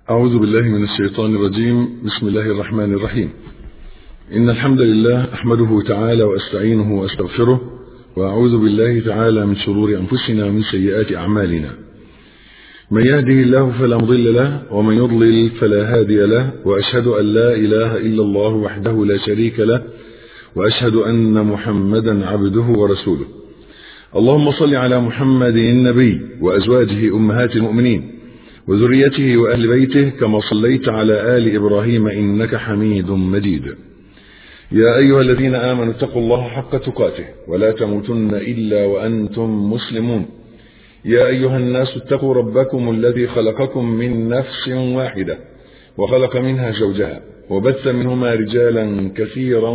أعوذ بالله من الشيطان الرجيم. بسم الله الرحمن الرحيم. إن الحمد لله أحمده تعالى وأستعينه وأستغفره، وأعوذ بالله تعالى من شرور أنفسنا ومن سيئات أعمالنا. من يهده الله فلا مضل له، ومن يضلل فلا هادي له، وأشهد أن لا إله إلا الله وحده لا شريك له، وأشهد أن محمدا عبده ورسوله. اللهم صل على محمد النبي وأزواجه أمهات المؤمنين وذريته وأهل بيته كما صليت على آل إبراهيم إنك حميد مجيد. يا أيها الذين آمنوا اتقوا الله حق تقاته ولا تموتن إلا وأنتم مسلمون. يا أيها الناس اتقوا ربكم الذي خلقكم من نفس واحدة وخلق منها زوجها وبث منهما رجالا كثيرا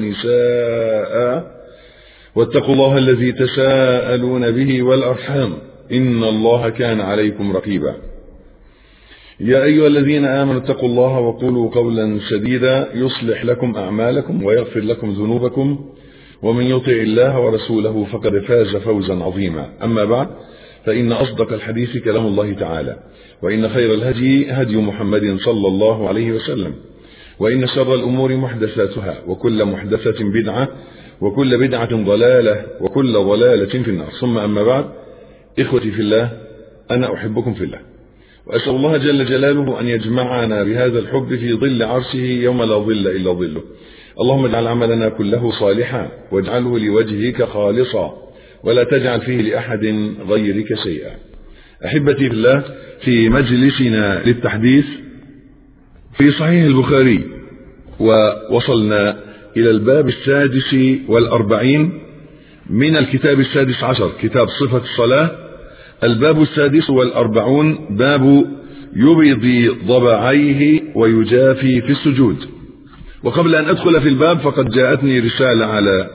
ونساء، واتقوا الله الذي تساءلون به والأرحام إن الله كان عليكم رقيبا. يا أيها الذين آمنوا اتقوا الله وقولوا قولا سديدا يصلح لكم أعمالكم ويغفر لكم ذنوبكم، ومن يطع الله ورسوله فقد فاز فوزا عظيما. أما بعد، فإن أصدق الحديث كلام الله تعالى، وإن خير الهدي هدي محمد صلى الله عليه وسلم، وإن شر الأمور محدثاتها، وكل محدثة بدعة، وكل بدعة ضلالة، وكل ضلالة في النار. ثم أما بعد، إخوتي في الله، أنا أحبكم في الله، وأسأل الله جل جلاله أن يجمعنا بهذا الحب في ظل عرشه يوم لا ظل إلا ظله. اللهم اجعل عملنا كله صالحا، واجعله لوجهك خالصا، ولا تجعل فيه لأحد غيرك شيئا. أحبتي في الله، في مجلسنا للتحديث في صحيح البخاري، ووصلنا إلى الباب 46 من الكتاب 16، كتاب صفة الصلاة. الباب 46 باب يبيض ضبعيه ويجافي في السجود. وقبل أن أدخل في الباب، فقد جاءتني رسالة على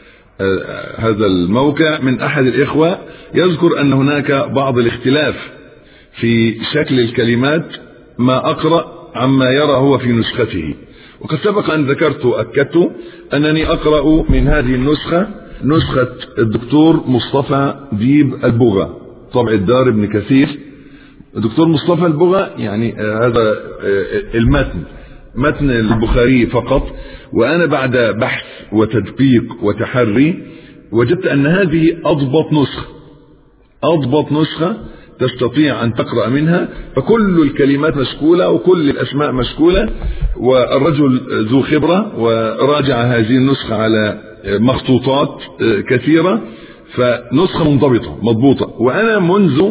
هذا الموقع من أحد الإخوة يذكر أن هناك بعض الاختلاف في شكل الكلمات ما أقرأ عما يرى هو في نسخته. وقد سبق أن ذكرت وأكدت أنني أقرأ من هذه النسخة، نسخة الدكتور مصطفى ديب البغا، طبع الدار ابن كثير. الدكتور مصطفى البغا يعني هذا المتن، متن البخاري فقط. وأنا بعد بحث وتدقيق وتحري وجدت أن هذه أضبط نسخة تستطيع أن تقرأ منها، فكل الكلمات مشكولة وكل الأسماء مشكولة، والرجل ذو خبرة وراجع هذه النسخة على مخطوطات كثيرة، فنسخة منضبطة مضبوطة. وأنا منذ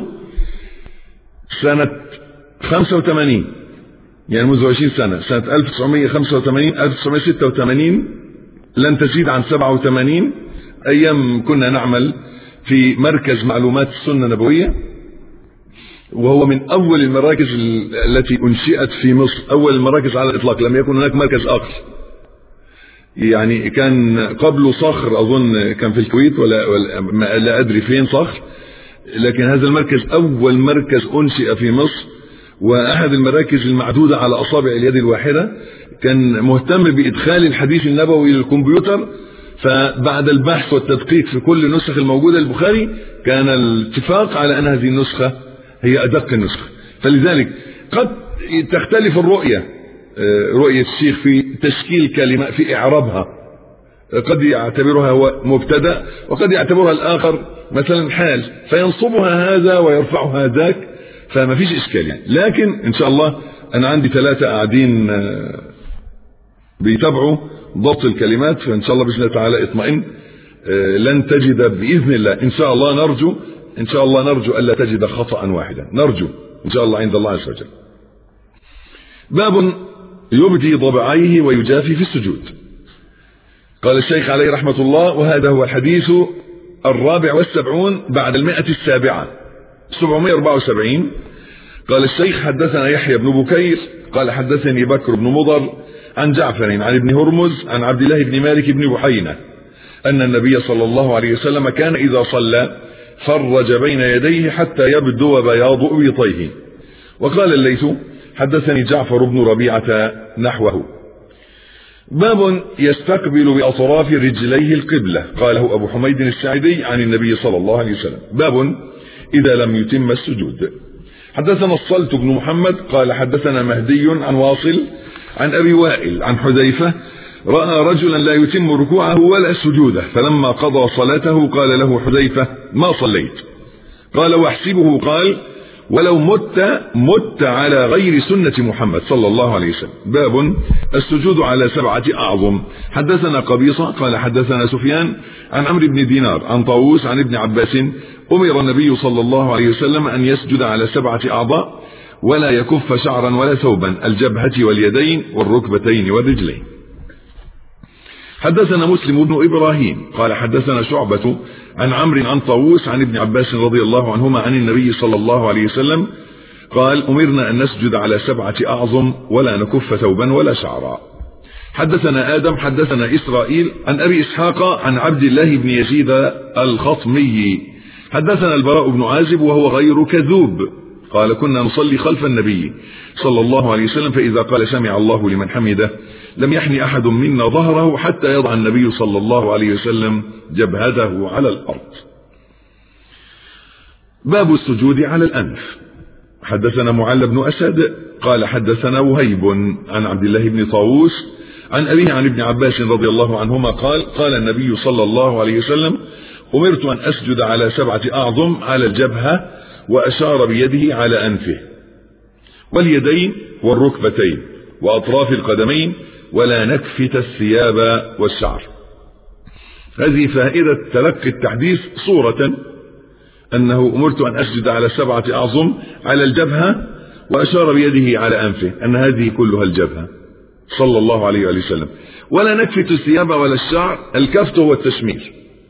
سنة 85، يعني منذ 20 سنة 1985 1986 لن تزيد عن 87، أيام كنا نعمل في مركز معلومات السنة النبوية، وهو من أول المراكز التي أنشئت في مصر، أول المراكز على الإطلاق، لم يكن هناك مركز آخر. يعني كان قبله صخر أظن كان في الكويت ولا لا أدري فين صخر، لكن هذا المركز أول مركز أنشئ في مصر، وأحد المراكز المعدودة على أصابع اليد الواحدة. كان مهتم بإدخال الحديث النبوي للكمبيوتر، فبعد البحث والتدقيق في كل النسخ الموجودة للبخاري كان الاتفاق على أن هذه النسخة هي أدق النسخة. فلذلك قد تختلف رؤية الشيخ في تشكيل كلمة، في إعرابها، قد يعتبرها هو مبتدأ، وقد يعتبرها الآخر مثلا حال، فينصبها هذا ويرفعها ذاك، فما فيش إشكال يعني. لكن إن شاء الله أنا عندي 3 قاعدين بيتابعوا ضبط الكلمات، فإن شاء الله بإذن الله تعالى اطمئن، لن تجد بإذن الله، إن شاء الله نرجو ألا تجد خطأ واحدا، نرجو إن شاء الله عند الله عز وجل. باب يبدي ضبعيه ويجافي في السجود. قال الشيخ عليه رحمة الله: وهذا هو الحديث 74 بعد 107 774. قال الشيخ: حدثنا يحيى بن بكير قال حدثني بكر بن مضر عن جعفر عن ابن هرمز عن عبد الله بن مالك بن بحينة أن النبي صلى الله عليه وسلم كان إذا صلى فرج بين يديه حتى يبدو بياض إبطيه. وقال الليث: حدثني جعفر بن ربيعة نحوه. باب يستقبل بأطراف رجليه القبلة. قاله أبو حميد الساعدي عن النبي صلى الله عليه وسلم. باب إذا لم يتم السجود. حدثنا الصلت بن محمد قال حدثنا مهدي عن واصل عن أبي وائل عن حذيفة رأى رجلا لا يتم ركوعه ولا سجوده، فلما قضى صلاته قال له حذيفة: ما صليت؟ قال: واحسبه قال: ولو مت على غير سنة محمد صلى الله عليه وسلم. باب السجود على 7 أعظم. حدثنا قبيصة قال حدثنا سفيان عن عمرو بن دينار عن طاووس عن ابن عباس: أمر النبي صلى الله عليه وسلم أن يسجد على 7 أعضاء ولا يكف شعرا ولا ثوبا، الجبهة واليدين والركبتين والرجلين. حدثنا مسلم بن إبراهيم قال حدثنا شعبة عن عمرو عن طاووس عن ابن عباس رضي الله عنهما عن النبي صلى الله عليه وسلم قال: أمرنا أن نسجد على 7 أعظم ولا نكف ثوبا ولا شعرا. حدثنا آدم حدثنا إسرائيل عن أبي إسحاق عن عبد الله بن يزيد الخطمي حدثنا البراء بن عازب وهو غير كذوب قال: كنا نصلي خلف النبي صلى الله عليه وسلم، فإذا قال سمع الله لمن حمده لم يحن أحد منا ظهره حتى يضع النبي صلى الله عليه وسلم جبهته على الأرض. باب السجود على الأنف. حدثنا معل بن أسد قال حدثنا وهيب عن عبد الله بن طاووس عن أبيه عن ابن عباس رضي الله عنهما قال: قال النبي صلى الله عليه وسلم: أمرت أن أسجد على 7 أعظم على الجبهة، وأشار بيده على أنفه واليدين والركبتين وأطراف القدمين، ولا نكفت الثياب والشعر. هذه فائدة تلقي التحديث صورة، أنه أمرت أن أسجد على 7 أعظم على الجبهة وأشار بيده على أنفه، أن هذه كلها الجبهة صلى الله عليه وسلم. ولا نكفت الثياب ولا الشعر، الكفت هو التشمير.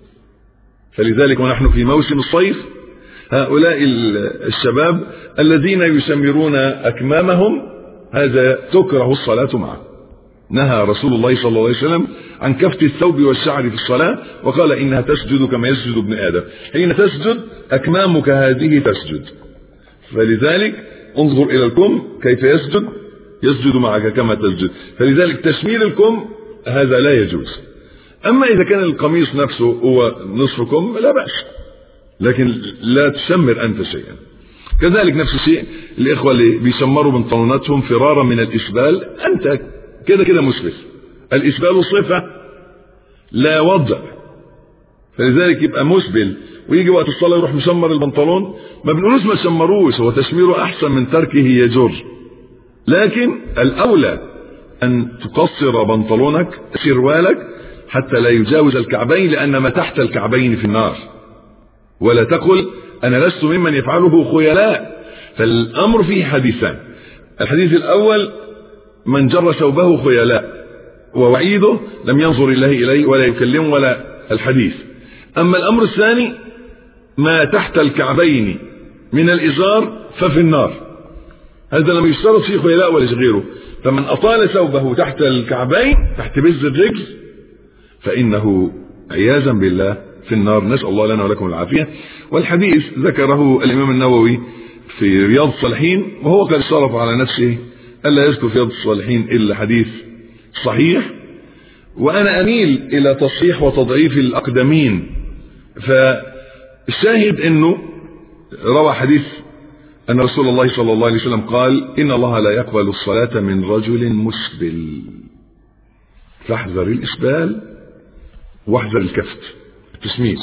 فلذلك ونحن في موسم الصيف هؤلاء الشباب الذين يشمرون أكمامهم هذا تكره الصلاة معه. نهى رسول الله صلى الله عليه وسلم عن كفت الثوب والشعر في الصلاة، وقال: إنها تسجد كما يسجد ابن آدم. حين تسجد أكمامك هذه تسجد، فلذلك انظر إلى الكم كيف يسجد معك كما تسجد. فلذلك تشمير الكم هذا لا يجوز. أما إذا كان القميص نفسه هو نصف كم لا بأس، لكن لا تشمر أنت شيئا. كذلك نفس الشيء الإخوة اللي بيشمروا بنطلوناتهم فرارا من الإسبال، أنت كده مسبل. الإسبال صفة لا وضع، فلذلك يبقى مسبل ويجي وقت الصلاة يروح مشمر البنطلون. ما بنقولوش ما شمروش، هو تشميره أحسن من تركه يجر، لكن الأولى أن تقصر بنطلونك سروالك حتى لا يجاوز الكعبين، لأن ما تحت الكعبين في النار. ولا تقل أنا لست ممن يفعله خيلاء. فالأمر فيه حديثان: الحديث الأول من جر ثوبه خيلاء، ووعيده لم ينظر الله إليه ولا يكلم ولا الحديث. أما الأمر الثاني ما تحت الكعبين من الإزار ففي النار، هذا لم يشترط فيه خيلاء ولا غيره. فمن أطال ثوبه تحت الكعبين تحت بز الرجل فإنه عياذا بالله في النار، نسأل الله لنا ولكم العافية. والحديث ذكره الإمام النووي في رياض الصالحين، وهو قد صرف على نفسه ألا يذكر في رياض الصالحين إلا حديث صحيح، وأنا أميل إلى تصحيح وتضعيف الأقدمين. فالشاهد أنه روى حديث أن رسول الله صلى الله عليه وسلم قال: إن الله لا يقبل الصلاة من رجل مسبل، فاحذر الإسبال واحذر الكفت التشمير.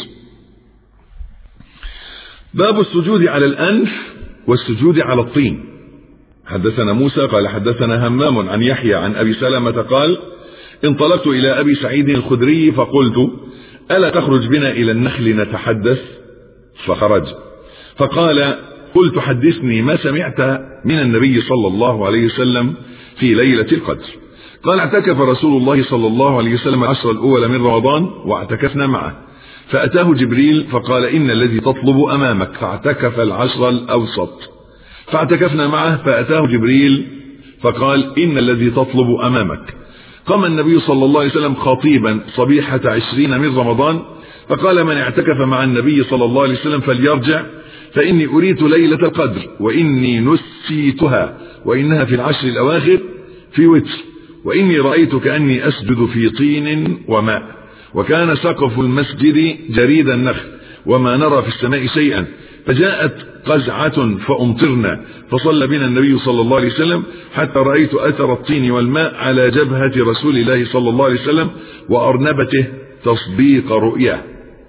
باب السجود على الأنف والسجود على الطين. حدثنا موسى قال حدثنا همام عن يحيى عن أبي سلمة قال: انطلقت إلى أبي سعيد الخدري فقلت: ألا تخرج بنا إلى النخل نتحدث؟ فخرج فقال: قلت: حدثني ما سمعت من النبي صلى الله عليه وسلم في ليلة القدر. قال: اعتكف رسول الله صلى الله عليه وسلم العشر الأول من رمضان واعتكفنا معه، فأتاه جبريل فقال: إن الذي تطلب أمامك، فاعتكف العشر الأوسط. فاعتكفنا معه فأتاه جبريل فقال: إن الذي تطلب أمامك. قام النبي صلى الله عليه وسلم خطيبا صبيحة 20 من رمضان فقال: من اعتكف مع النبي صلى الله عليه وسلم فليرجع، فإني أريت ليلة القدر وإني نسيتها، وإنها في العشر الأواخر في وتر، وإني رأيت كأني أسجد في طين وماء، وكان سقف المسجد جريد النخل، وما نرى في السماء شيئا، فجاءت قزعة فأمطرنا، فصلى بنا النبي صلى الله عليه وسلم حتى رأيت أثر الطين والماء على جبهة رسول الله صلى الله عليه وسلم وأرنبته تصديق رؤياه.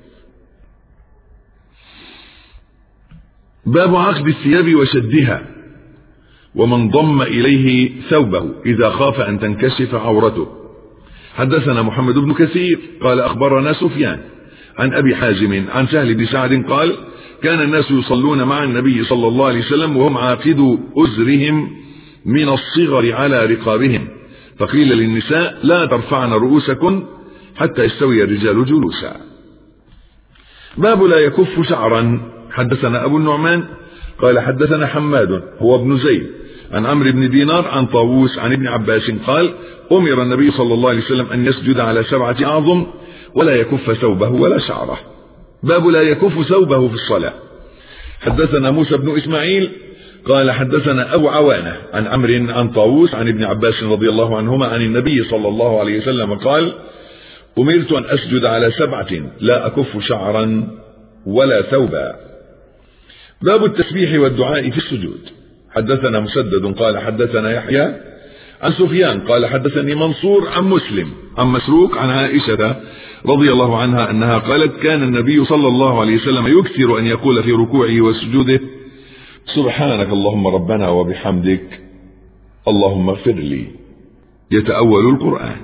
باب عقد الثياب وشدها ومن ضم إليه ثوبه إذا خاف أن تنكشف عورته. حدثنا محمد بن كثير قال أخبرنا سفيان عن أبي حازم عن سهل بن سعد قال كان الناس يصلون مع النبي صلى الله عليه وسلم وهم عاقدوا أزرهم من الصغر على رقابهم، فقيل للنساء لا ترفعن رؤوسكن حتى يستوي الرجال جلوسا. باب لا يكف شعرا. حدثنا أبو النعمان قال حدثنا حماد هو ابن زيد عن عمرو بن دينار عن طاووس عن ابن عباس قال أمر النبي صلى الله عليه وسلم أن يسجد على 7 أعظم ولا يكف ثوبه ولا شعره. باب لا يكف ثوبه في الصلاة. حدثنا موسى بن إسماعيل قال حدثنا أبو عوانة عن عمرو عن طاووس عن ابن عباس رضي الله عنهما عن النبي صلى الله عليه وسلم قال أمرت أن أسجد على 7 لا أكف شعرا ولا ثوبا. باب التسبيح والدعاء في السجود. حدثنا مسدد قال حدثنا يحيى عن سفيان قال حدثني منصور عن مسلم عن مسروق عن عائشة رضي الله عنها أنها قالت كان النبي صلى الله عليه وسلم يكثر أن يقول في ركوعه وسجوده سبحانك اللهم ربنا وبحمدك اللهم اغفر لي، يتأول القرآن.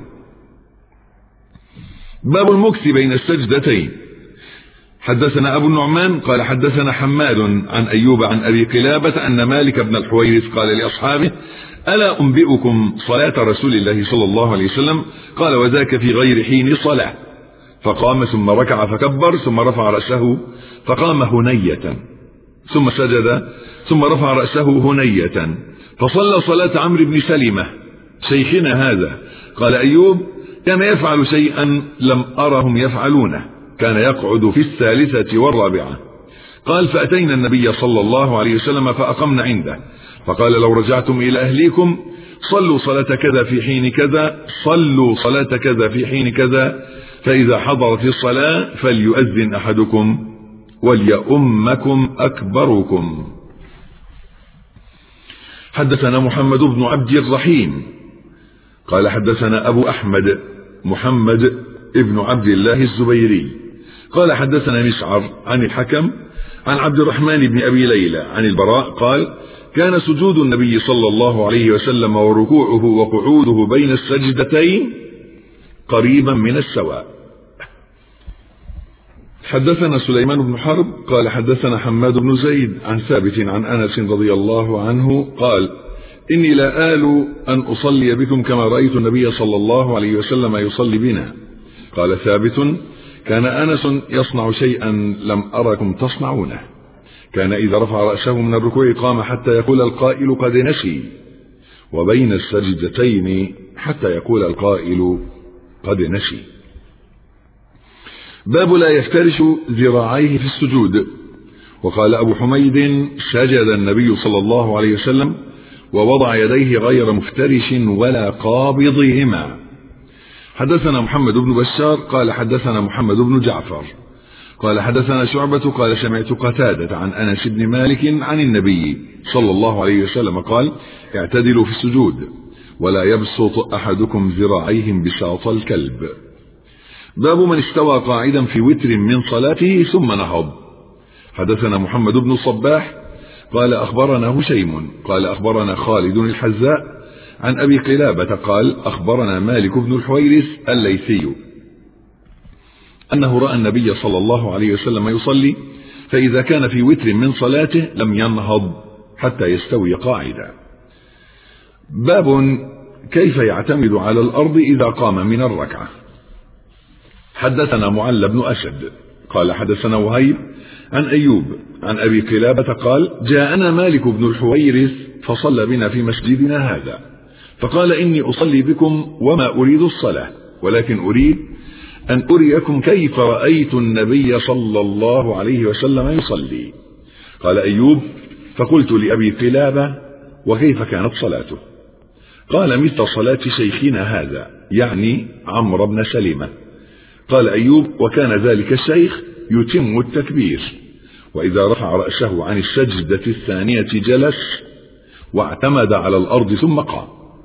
باب المكث بين السجدتين. حدثنا أبو النعمان قال حدثنا حماد عن أيوب عن أبي قلابة أن مالك بن الحويرث قال لأصحابه ألا أنبئكم صلاة رسول الله صلى الله عليه وسلم؟ قال وذاك في غير حين صلاة. فقام ثم ركع فكبر ثم رفع رأسه فقام هنية ثم سجد ثم رفع رأسه هنية، فصلى صلاة عمرو بن سلمة شيخنا هذا. قال أيوب كان يفعل شيئا لم أرهم يفعلونه، كان يقعد في 3 والرابعة. قال فأتينا النبي صلى الله عليه وسلم فأقمنا عنده، فقال لو رجعتم إلى أهليكم صلوا صلاة كذا في حين كذا، صلوا صلاة كذا في حين كذا، فإذا حضرت الصلاة فليؤذن أحدكم وليؤمكم أكبركم. حدثنا محمد بن عبد الرحيم قال حدثنا أبو أحمد محمد ابن عبد الله الزبيري قال حدثنا مسعر عن الحكم عن عبد الرحمن بن أبي ليلى عن البراء قال كان سجود النبي صلى الله عليه وسلم وركوعه وقعوده بين السجدتين قريبا من السواء. حدثنا سليمان بن حرب قال حدثنا حماد بن زيد عن ثابت عن أنس رضي الله عنه قال إني لا آل أن أصلي بكم كما رأيت النبي صلى الله عليه وسلم يصلي بنا. قال ثابت كان أنس يصنع شيئا لم أركم تصنعونه، كان إذا رفع رأسه من الركوع قام حتى يقول القائل قد نسي، وبين السجدتين حتى يقول القائل قد نسي. باب لا يفترش ذراعيه في السجود. وقال أبو حميد سجد النبي صلى الله عليه وسلم ووضع يديه غير مفترش ولا قابضهما. حدثنا محمد بن بشار قال حدثنا محمد بن جعفر قال حدثنا شعبة قال سمعت قتادة عن أنس بن مالك عن النبي صلى الله عليه وسلم قال اعتدلوا في السجود ولا يبسط أحدكم ذراعيه بساط الكلب. باب من استوى قاعدا في وتر من صلاته ثم نهض. حدثنا محمد بن الصباح قال أخبرنا هشيم قال أخبرنا خالد الحذاء عن أبي قلابة قال أخبرنا مالك بن الحويرث الليثي أنه رأى النبي صلى الله عليه وسلم يصلي، فإذا كان في وتر من صلاته لم ينهض حتى يستوي قاعدا. باب كيف يعتمد على الأرض إذا قام من الركعة. حدثنا معل بن أسد قال حدثنا وهيب عن أيوب عن أبي قلابة قال جاءنا مالك بن الحويرث فصلى بنا في مسجدنا هذا، فقال إني أصلي بكم وما أريد الصلاة، ولكن أريد أن أريكم كيف رأيت النبي صلى الله عليه وسلم يصلي. قال أيوب فقلت لأبي قلابة وكيف كانت صلاته؟ قال مثل صلاة شيخنا هذا، يعني عمرو بن سلمة. قال أيوب وكان ذلك الشيخ يتم التكبير وإذا رفع رأسه عن السجدة الثانية جلس واعتمد على الأرض ثم قام.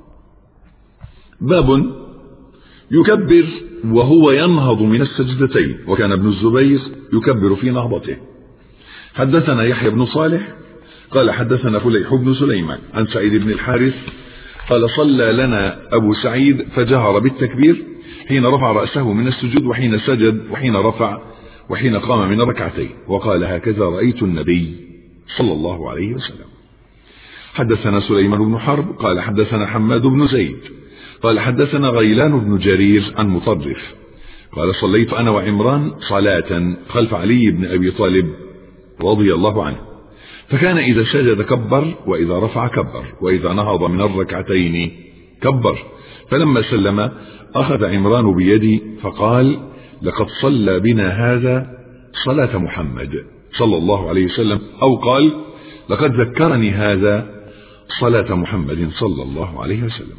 باب يكبر وهو ينهض من السجدتين، وكان ابن الزبير يكبر في نهضته. حدثنا يحيى بن صالح قال حدثنا فليح بن سليمان عن سعيد بن الحارث قال صلى لنا أبو سعيد فجهر بالتكبير حين رفع رأسه من السجود وحين سجد وحين رفع وحين قام من الركعتين، وقال هكذا رأيت النبي صلى الله عليه وسلم. حدثنا سليمان بن حرب قال حدثنا حماد بن زيد قال حدثنا غيلان بن جرير عن مطرف قال صليت أنا وعمران صلاة خلف علي بن أبي طالب رضي الله عنه، فكان إذا سجد كبر وإذا رفع كبر وإذا نهض من الركعتين كبر، فلما سلم أخذ عمران بيدي فقال لقد صلى بنا هذا صلاة محمد صلى الله عليه وسلم، أو قال لقد ذكرني هذا صلاة محمد صلى الله عليه وسلم.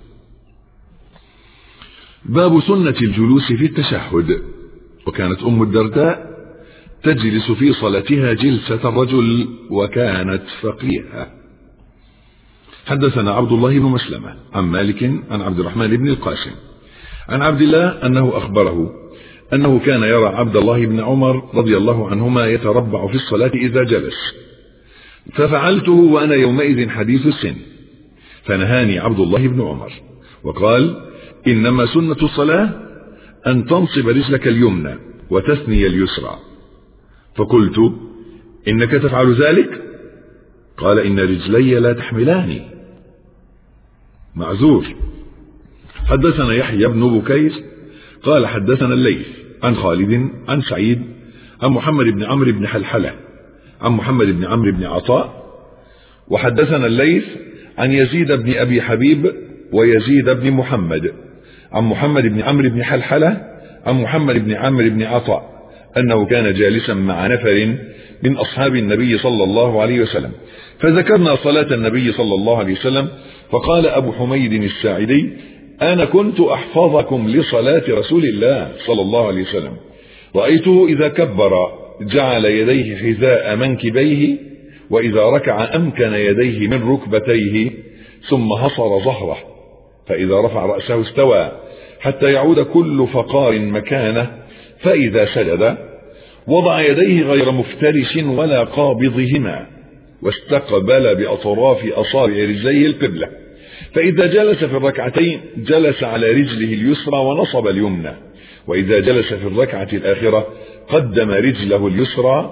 باب سنة الجلوس في التشهد. وكانت أم الدرداء تجلس في صلاتها جلسة الرجل وكانت فقيهة. حدثنا عبد الله بن مسلمة عن مالك عن عبد الرحمن بن القاسم عن عبد الله أنه أخبره أنه كان يرى عبد الله بن عمر رضي الله عنهما يتربع في الصلاة إذا جلس، ففعلته وأنا يومئذ حديث السن، فنهاني عبد الله بن عمر وقال إنما سنة الصلاة أن تنصب رجلك اليمنى وتثني اليسرى، فقلت إنك تفعل ذلك؟ قال إن رجلي لا تحملاني، معذور. حدثنا يحيى بن بكير قال حدثنا الليث عن خالد عن سعيد عن محمد بن عمرو بن حلحلة عن محمد بن عمرو بن عطاء، وحدثنا الليث عن يزيد بن أبي حبيب ويزيد بن محمد عن محمد بن عمرو بن حلحلة عن محمد بن عمرو بن عطاء أنه كان جالسا مع نفر من أصحاب النبي صلى الله عليه وسلم، فذكرنا صلاة النبي صلى الله عليه وسلم، فقال أبو حميد الساعدي أنا كنت أحفظكم لصلاة رسول الله صلى الله عليه وسلم، رأيته إذا كبر جعل يديه حذاء منكبيه، وإذا ركع أمكن يديه من ركبتيه ثم حصر ظهره، فإذا رفع رأسه استوى حتى يعود كل فقار مكانه، فإذا سجد وضع يديه غير مفترش ولا قابضهما، واستقبل بأطراف أصابع رجليه القبلة، فإذا جلس في الركعتين جلس على رجله اليسرى ونصب اليمنى، وإذا جلس في الركعة الآخرة قدم رجله اليسرى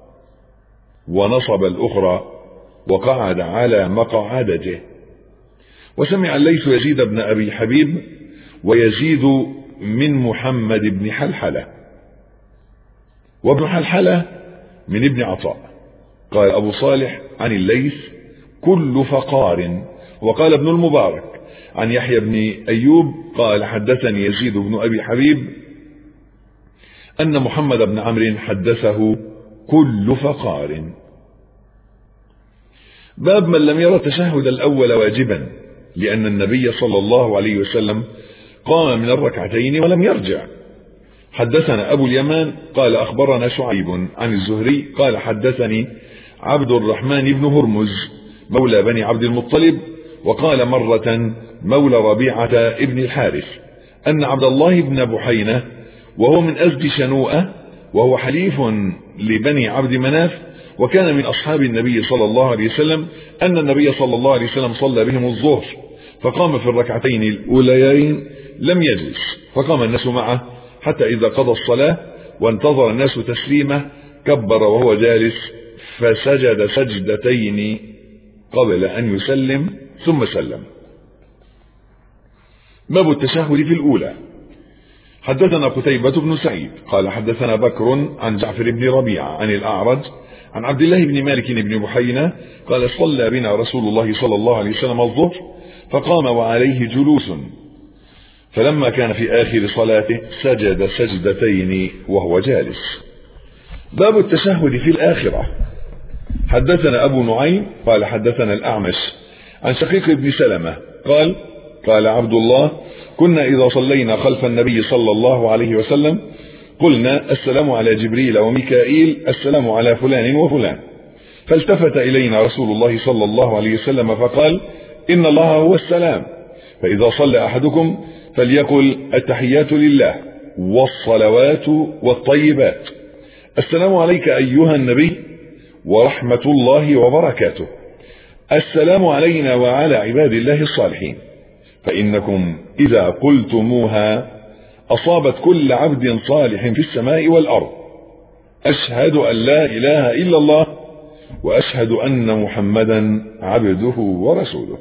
ونصب الأخرى وقعد على مقعدته. وسمع الليث يزيد بن أبي حبيب ويزيد من محمد بن حلحلة، وابن حلحلة من ابن عطاء. قال أبو صالح عن الليث كل فقار. وقال ابن المبارك عن يحيى بن أيوب قال حدثني يزيد بن أبي حبيب أن محمد بن عمرو حدثه كل فقار. باب من لم يرى التشهد الأول واجبا، لأن النبي صلى الله عليه وسلم قام من الركعتين ولم يرجع. حدثنا أبو اليمان قال أخبرنا شعيب عن الزهري قال حدثني عبد الرحمن بن هرمز مولى بني عبد المطلب، وقال مرة مولى ربيعة ابن الحارث أن عبد الله بن بحينة وهو من أزد شنوءة وهو حليف لبني عبد مناف وكان من أصحاب النبي صلى الله عليه وسلم أن النبي صلى الله عليه وسلم صلى بهم الظهر، فقام في الركعتين الأوليين لم يجلس، فقام الناس معه حتى إذا قضى الصلاة وانتظر الناس تسليمه كبر وهو جالس، فسجد سجدتين قبل أن يسلم ثم سلم. باب التشهد في الأولى. حدثنا قتيبة بن سعيد قال حدثنا بكر عن جعفر بن ربيعة عن الأعرج عن عبد الله بن مالك بن بحينة قال صلى بنا رسول الله صلى الله عليه وسلم الظهر، فقام وعليه جلوس، فلما كان في آخر صلاته سجد سجدتين وهو جالس. باب التشهد في الآخرة. حدثنا أبو نعيم قال حدثنا الأعمش عن شقيق بن سلمة قال عبد الله كنا إذا صلينا خلف النبي صلى الله عليه وسلم قلنا السلام على جبريل وميكائيل، السلام على فلان وفلان. فالتفت إلينا رسول الله صلى الله عليه وسلم فقال: إن الله هو السلام، فإذا صلى أحدكم فليقل التحيات لله والصلوات والطيبات، السلام عليك أيها النبي ورحمة الله وبركاته، السلام علينا وعلى عباد الله الصالحين، فإنكم إذا قلتموها أصابت كل عبد صالح في السماء والأرض. أشهد أن لا إله إلا الله وأشهد أن محمدا عبده ورسوله.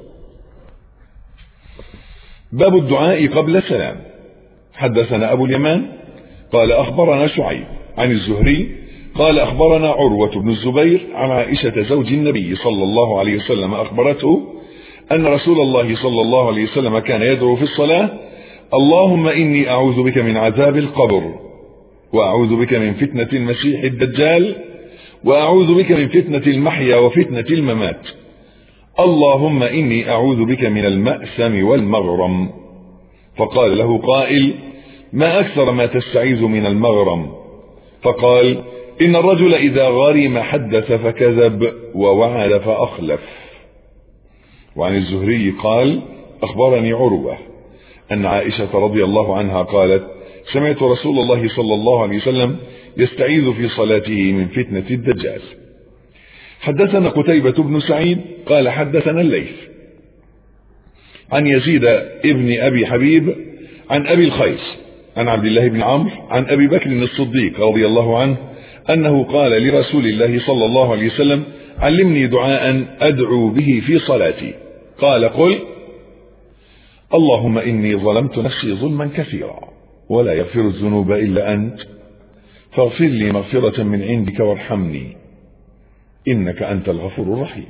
باب الدعاء قبل السلام. حدثنا أبو اليمان قال أخبرنا شعيب عن الزهري قال أخبرنا عروة بن الزبير عن عائشة زوج النبي صلى الله عليه وسلم أخبرته أن رسول الله صلى الله عليه وسلم كان يدعو في الصلاة: اللهم إني أعوذ بك من عذاب القبر، وأعوذ بك من فتنة المسيح الدجال، وأعوذ بك من فتنة المحيا وفتنة الممات، اللهم إني أعوذ بك من المأثم والمغرم. فقال له قائل: ما أكثر ما تستعيذ من المغرم؟ فقال: إن الرجل إذا غرم حدث فكذب ووعد فأخلف. وعن الزهري قال: أخبرني عروة أن عائشة رضي الله عنها قالت: سمعت رسول الله صلى الله عليه وسلم يستعيذ في صلاته من فتنة الدجال. حدثنا قتيبة بن سعيد قال حدثنا الليث عن يزيد ابن أبي حبيب عن أبي الخير عن عبد الله بن عمرو عن أبي بكر الصديق رضي الله عنه أنه قال لرسول الله صلى الله عليه وسلم: علمني دعاء أدعو به في صلاتي. قال: قل: اللهم إني ظلمت نفسي ظلما كثيرا ولا يغفر الذنوب إلا أنت، فاغفر لي مغفرة من عندك وارحمني إنك أنت الغفور الرحيم.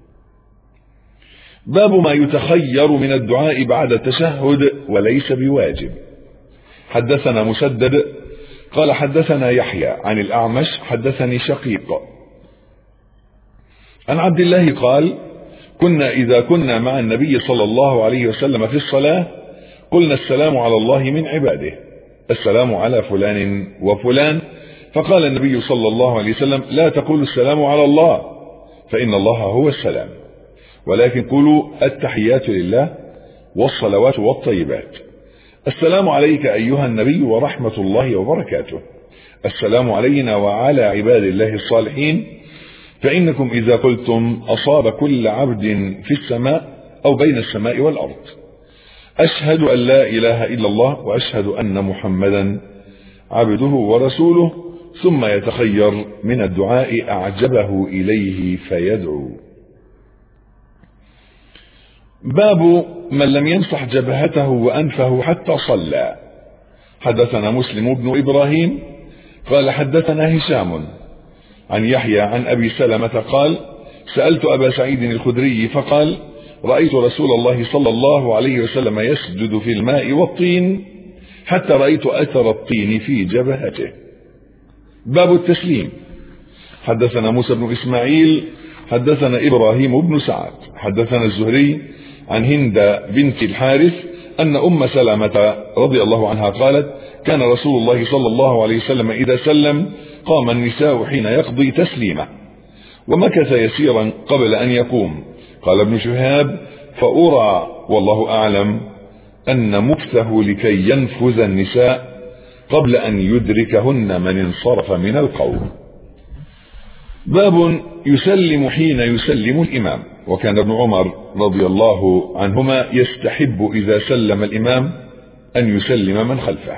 باب ما يتخير من الدعاء بعد التشهد وليس بواجب. حدثنا مسدد قال حدثنا يحيى عن الأعمش حدثني شقيق عن عبد الله قال: كنا إذا كنا مع النبي صلى الله عليه وسلم في الصلاة قلنا السلام على الله من عباده، السلام على فلان وفلان، فقال النبي صلى الله عليه وسلم: لا تقولوا السلام على الله فإن الله هو السلام، ولكن قولوا التحيات لله والصلوات والطيبات، السلام عليك أيها النبي ورحمة الله وبركاته، السلام علينا وعلى عباد الله الصالحين، فإنكم إذا قلتم أصاب كل عبد في السماء أو بين السماء والأرض. أشهد أن لا إله إلا الله وأشهد أن محمدا عبده ورسوله، ثم يتخير من الدعاء أعجبه إليه فيدعو. باب من لم يمسح جبهته وأنفه حتى صلى. حدثنا مسلم بن إبراهيم قال حدثنا هشام عن يحيى عن أبي سلمة قال: سألت أبا سعيد الخدري فقال: رأيت رسول الله صلى الله عليه وسلم يسجد في الماء والطين حتى رأيت أثر الطين في جبهته. باب التسليم. حدثنا موسى بن إسماعيل حدثنا إبراهيم بن سعد حدثنا الزهري عن هند بنت الحارث أن أم سلمة رضي الله عنها قالت: كان رسول الله صلى الله عليه وسلم إذا سلم قام النساء حين يقضي تسليمه، ومكث يسيرا قبل أن يقوم. قال ابن شهاب: فأرى والله أعلم أن مكثه لكي ينفذ النساء قبل أن يدركهن من انصرف من القوم. باب يسلم حين يسلم الإمام. وكان ابن عمر رضي الله عنهما يستحب إذا سلم الإمام أن يسلم من خلفه.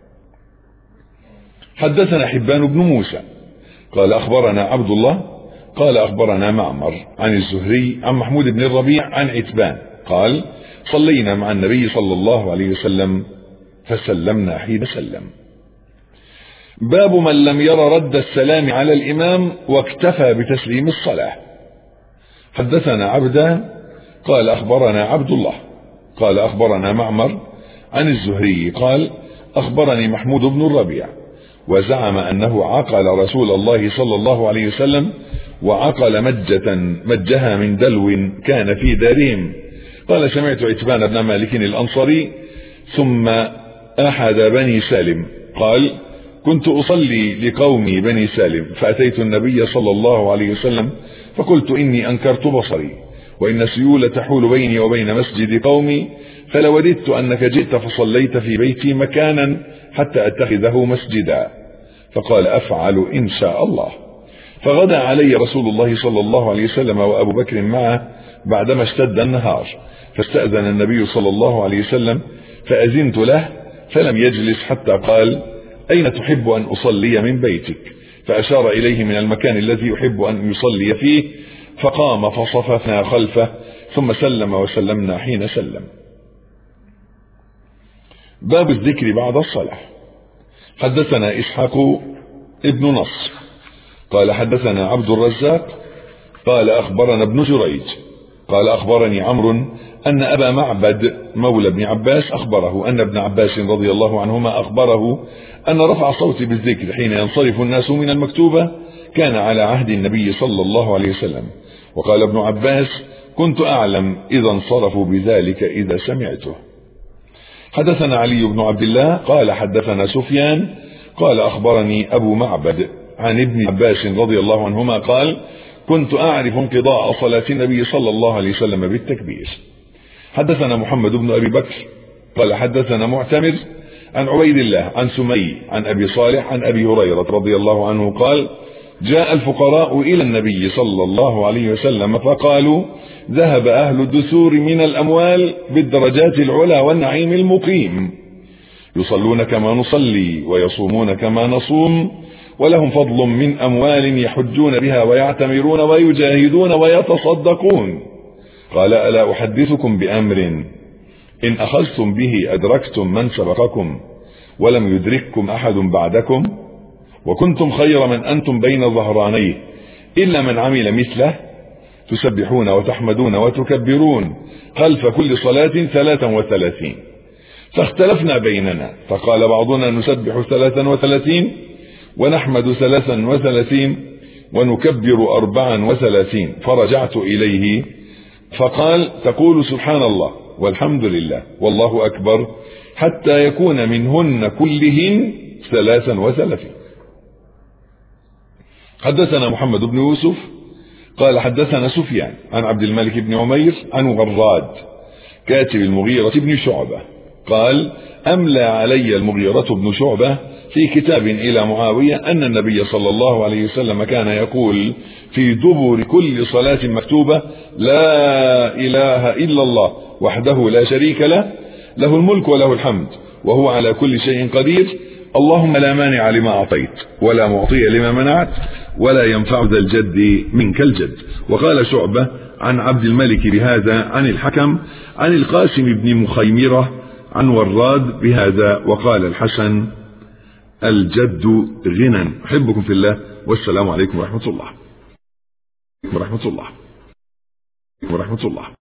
حدثنا حبان بن موسى قال أخبرنا عبد الله قال أخبرنا معمر عن الزهري عن محمود بن الربيع عن عتبان قال: صلينا مع النبي صلى الله عليه وسلم فسلمنا حين سلم. باب من لم ير رد السلام على الإمام واكتفى بتسليم الصلاة. حدثنا عبدان قال أخبرنا عبد الله قال أخبرنا معمر عن الزهري قال: أخبرني محمود بن الربيع وزعم أنه عقل رسول الله صلى الله عليه وسلم وعقل مجها من دلو كان في دارهم. قال: سمعت عتبان بن مالك الأنصاري ثم أحد بني سالم قال: كنت أصلي لقومي بني سالم فأتيت النبي صلى الله عليه وسلم فقلت إني أنكرت بصري وإن سيول تحول بيني وبين مسجد قومي، فلوددت أنك جئت فصليت في بيتي مكانا حتى أتخذه مسجدا. فقال أفعل إن شاء الله. فغدا علي رسول الله صلى الله عليه وسلم وأبو بكر معه بعدما اشتد النهار، فاستأذن النبي صلى الله عليه وسلم فأذنت له، فلم يجلس حتى قال أين تحب أن أصلي من بيتك؟ فأشار إليه من المكان الذي يحب أن يصلي فيه، فقام فصففنا خلفه ثم سلم وسلمنا حين سلم. باب الذكر بعد الصلاة. حدثنا إسحاق ابن نصر قال حدثنا عبد الرزاق قال أخبرنا ابن جريج قال أخبرني عمرو أن أبا معبد مولى ابن عباس أخبره أن ابن عباس رضي الله عنهما أخبره أن رفع صوت بالذكر حين ينصرف الناس من المكتوبة كان على عهد النبي صلى الله عليه وسلم. وقال ابن عباس كنت أعلم إذا انصرفوا بذلك إذا سمعته. حدثنا علي بن عبد الله قال حدثنا سفيان قال أخبرني أبو معبد عن ابن عباس رضي الله عنهما قال كنت أعرف انقضاء صلاة النبي صلى الله عليه وسلم بالتكبير. حدثنا محمد بن أبي بكر قال حدثنا معتمر عن عبيد الله عن سمي عن أبي صالح عن أبي هريرة رضي الله عنه قال جاء الفقراء إلى النبي صلى الله عليه وسلم فقالوا ذهب أهل الدثور من الأموال بالدرجات العلى والنعيم المقيم، يصلون كما نصلي ويصومون كما نصوم، ولهم فضل من أموال يحجون بها ويعتمرون ويجاهدون ويتصدقون. قال ألا أحدثكم بأمر إن أخذتم به أدركتم من سبقكم ولم يدرككم أحد بعدكم، وكنتم خير من أنتم بين ظهرانيه إلا من عمل مثله، تسبحون وتحمدون وتكبرون خلف كل صلاة 33. فاختلفنا بيننا فقال بعضنا نسبح 33 ونحمد 33 ونكبر 34. فرجعت إليه فقال تقول سبحان الله والحمد لله والله أكبر حتى يكون منهن كلهن 33. حدثنا محمد بن يوسف قال حدثنا سفيان عن عبد الملك بن عمير عن وراد كاتب المغيرة بن شعبة قال أملى علي المغيرة بن شعبة في كتاب إلى معاوية أن النبي صلى الله عليه وسلم كان يقول في دبر كل صلاة مكتوبة لا إله إلا الله وحده لا شريك له، له الملك وله الحمد وهو على كل شيء قدير، اللهم لا مانع لما أعطيت ولا معطي لما منعت ولا ينفع ذا الجد منك الجد. وقال شعبة عن عبد الملك بهذا عن الحكم عن القاسم بن مخيمرة عن وراد بهذا. وقال الحسن الجد غنى. أحبكم في الله والسلام عليكم ورحمة الله.